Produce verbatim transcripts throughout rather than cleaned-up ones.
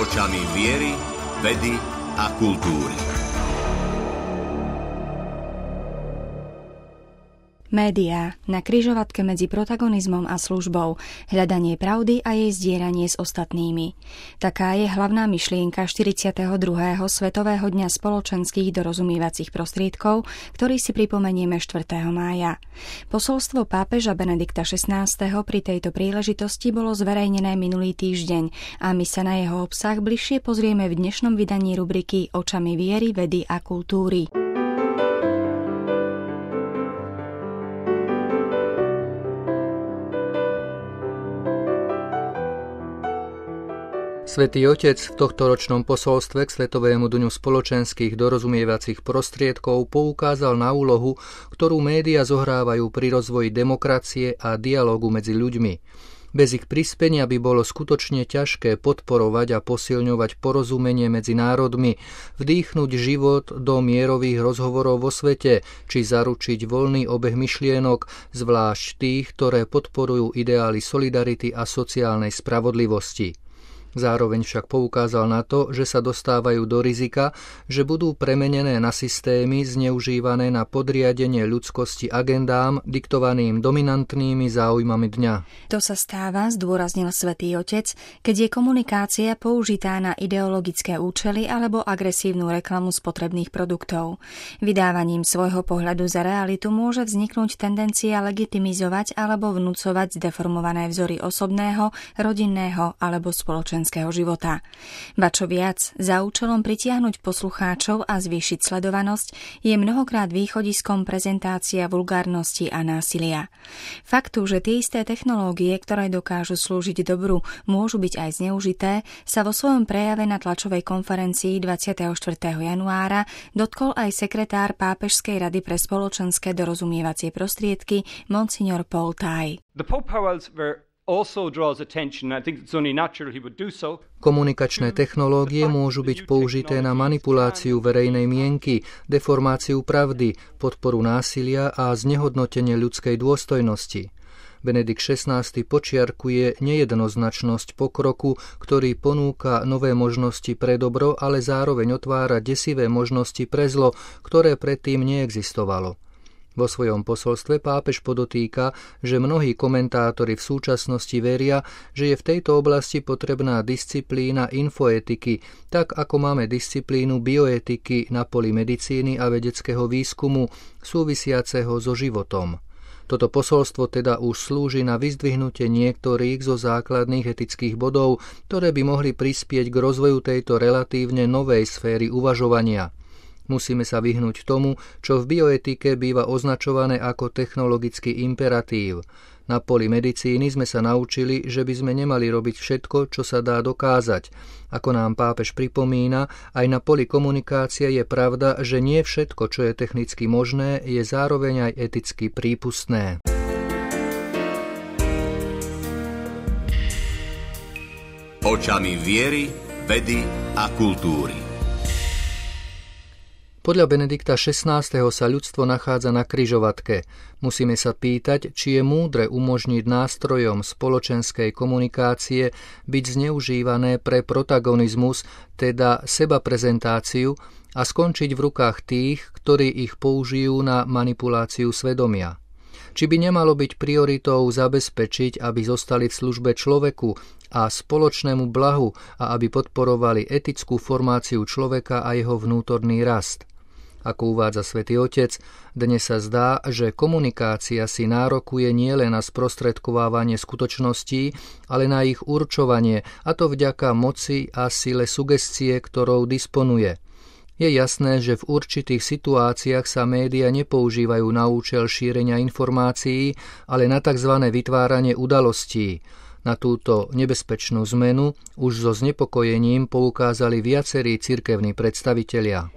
Očami viery, vedy a kultúry. Médiá na križovatke medzi protagonizmom a službou, hľadanie pravdy a jej zdieľanie s ostatnými. Taká je hlavná myšlienka štyridsiateho druhého Svetového dňa spoločenských dorozumievacích prostriedkov, ktorý si pripomenieme štvrtého mája. Posolstvo pápeža Benedikta šestnásteho pri tejto príležitosti bolo zverejnené minulý týždeň a my sa na jeho obsah bližšie pozrieme v dnešnom vydaní rubriky Očami viery, vedy a kultúry. Svätý Otec v tohtoročnom posolstve k Svetovému dňu spoločenských dorozumievacích prostriedkov poukázal na úlohu, ktorú médiá zohrávajú pri rozvoji demokracie a dialógu medzi ľuďmi. Bez ich prispenia by bolo skutočne ťažké podporovať a posilňovať porozumenie medzi národmi, vdýchnuť život do mierových rozhovorov vo svete, či zaručiť voľný obeh myšlienok, zvlášť tých, ktoré podporujú ideály solidarity a sociálnej spravodlivosti. Zároveň však poukázal na to, že sa dostávajú do rizika, že budú premenené na systémy zneužívané na podriadenie ľudskosti agendám diktovaným dominantnými záujmami dňa. To sa stáva, zdôraznil Svätý Otec, keď je komunikácia použitá na ideologické účely alebo agresívnu reklamu spotrebných produktov. Vydávaním svojho pohľadu za realitu môže vzniknúť tendencia legitimizovať alebo vnúcovať zdeformované vzory osobného, rodinného alebo spoločenského života. Ba čo viac, za účelom pritiahnuť poslucháčov a zvýšiť sledovanosť je mnohokrát východiskom prezentácia vulgárnosti a násilia. Faktu, že tie isté technológie, ktoré dokážu slúžiť dobru, môžu byť aj zneužité, sa vo svojom prejave na tlačovej konferencii dvadsiateho štvrtého januára dotkol aj sekretár Pápežskej rady pre spoločenské dorozumievacie prostriedky Monsignor Paul Tai. Komunikačné technológie môžu byť použité na manipuláciu verejnej mienky, deformáciu pravdy, podporu násilia a znehodnotenie ľudskej dôstojnosti. Benedikt šestnásty počiarkuje nejednoznačnosť pokroku, ktorý ponúka nové možnosti pre dobro, ale zároveň otvára desivé možnosti pre zlo, ktoré predtým neexistovalo. Vo svojom posolstve pápež podotýka, že mnohí komentátori v súčasnosti veria, že je v tejto oblasti potrebná disciplína infoetiky, tak ako máme disciplínu bioetiky na poli medicíny a vedeckého výskumu súvisiaceho so životom. Toto posolstvo teda už slúži na vyzdvihnutie niektorých zo základných etických bodov, ktoré by mohli prispieť k rozvoju tejto relatívne novej sféry uvažovania. Musíme sa vyhnúť tomu, čo v bioetike býva označované ako technologický imperatív. Na poli medicíny sme sa naučili, že by sme nemali robiť všetko, čo sa dá dokázať. Ako nám pápež pripomína, aj na poli komunikácie je pravda, že nie všetko, čo je technicky možné, je zároveň aj eticky prípustné. Očami viery, vedy a kultúry. Podľa Benedikta šestnásteho sa ľudstvo nachádza na križovatke. Musíme sa pýtať, či je múdre umožniť nástrojom spoločenskej komunikácie byť zneužívané pre protagonizmus, teda sebaprezentáciu, a skončiť v rukách tých, ktorí ich použijú na manipuláciu svedomia. Či by nemalo byť prioritou zabezpečiť, aby zostali v službe človeku a spoločnému blahu a aby podporovali etickú formáciu človeka a jeho vnútorný rast. Ako uvádza Svätý Otec, dnes sa zdá, že komunikácia si nárokuje nielen na sprostredkovávanie skutočností, ale na ich určovanie, a to vďaka moci a sile sugestie, ktorou disponuje. Je jasné, že v určitých situáciách sa médiá nepoužívajú na účel šírenia informácií, ale na tzv. Vytváranie udalostí. Na túto nebezpečnú zmenu už so znepokojením poukázali viacerí cirkevní predstavitelia.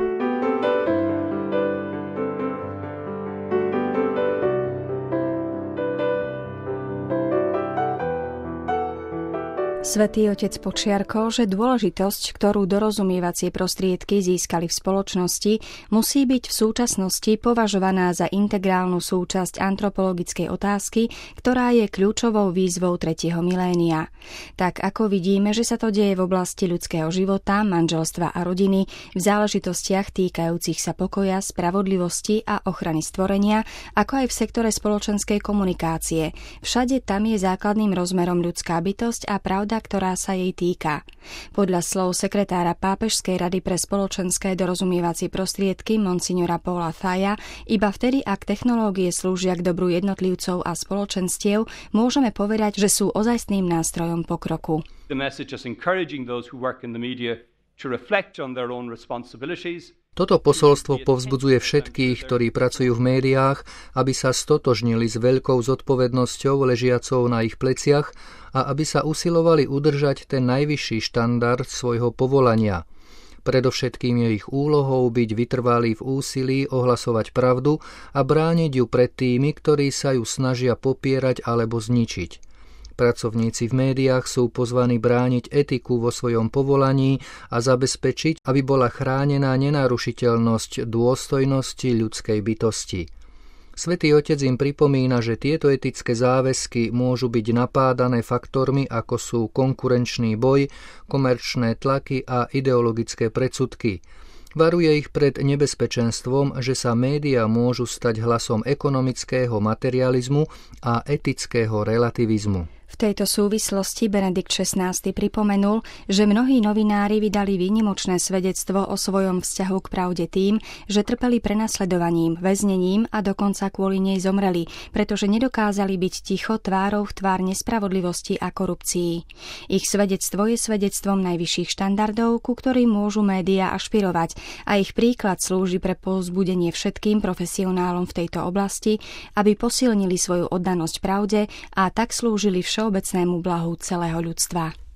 Svätý Otec podčiarkol, že dôležitosť, ktorú dorozumievacie prostriedky získali v spoločnosti, musí byť v súčasnosti považovaná za integrálnu súčasť antropologickej otázky, ktorá je kľúčovou výzvou tretieho milénia. Tak ako vidíme, že sa to deje v oblasti ľudského života, manželstva a rodiny, v záležitostiach týkajúcich sa pokoja, spravodlivosti a ochrany stvorenia, ako aj v sektore spoločenskej komunikácie. Všade tam je základným rozmerom ľudská bytosť a pravda, ktorá sa jej týka. Podľa slov sekretára Pápežskej rady pre spoločenské dorozumievacie prostriedky monsignora Paula Thaja, iba vtedy, ak technológie slúžia k dobru jednotlivcov a spoločenstiev, môžeme povedať, že sú ozajstným nástrojom pokroku. The message is encouraging those who work in the media to reflect on their own responsibilities. Toto posolstvo povzbudzuje všetkých, ktorí pracujú v médiách, aby sa stotožnili s veľkou zodpovednosťou ležiacou na ich pleciach a aby sa usilovali udržať ten najvyšší štandard svojho povolania. Predovšetkým je ich úlohou byť vytrvalý v úsilí ohlasovať pravdu a brániť ju pred tými, ktorí sa ju snažia popierať alebo zničiť. Pracovníci v médiách sú pozvaní brániť etiku vo svojom povolaní a zabezpečiť, aby bola chránená nenarušiteľnosť dôstojnosti ľudskej bytosti. Svätý Otec im pripomína, že tieto etické záväzky môžu byť napádané faktormi, ako sú konkurenčný boj, komerčné tlaky a ideologické predsudky. Varuje ich pred nebezpečenstvom, že sa médiá môžu stať hlasom ekonomického materializmu a etického relativizmu. V tejto súvislosti Benedikt šestnásty pripomenul, že mnohí novinári vydali výnimočné svedectvo o svojom vzťahu k pravde tým, že trpeli prenasledovaním, väznením a dokonca kvôli nej zomreli, pretože nedokázali byť ticho tvárou v tvár nespravodlivosti a korupcii. Ich svedectvo je svedectvom najvyšších štandardov, ku ktorým môžu médiá ašpirovať, a ich príklad slúži pre povzbudenie všetkým profesionálom v tejto oblasti, aby posilnili svoju oddanosť pravde a tak slúžili všeobecnému blahu celého ľudstva.